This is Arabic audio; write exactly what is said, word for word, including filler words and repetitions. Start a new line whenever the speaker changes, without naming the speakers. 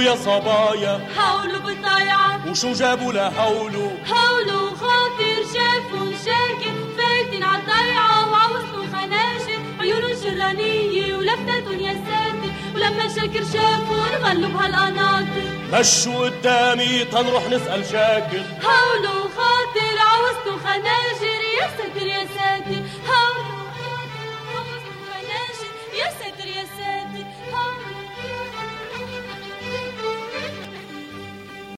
يا صبايا
حولوا بالضيعة
وشو جابوا لهولوا
حولوا خاطر شافوا شاكر فايتين عالضيعة وعوصلوا خناشر عيونهم شرانية ولفتاتهم يا ساتر ولما شاكر شافوا انغلوا بهالقناطر
مشوا قدامي تنروح نسأل شاكر
حولوا خاطر عوصلوا خناشر يا ساتر يا ساتر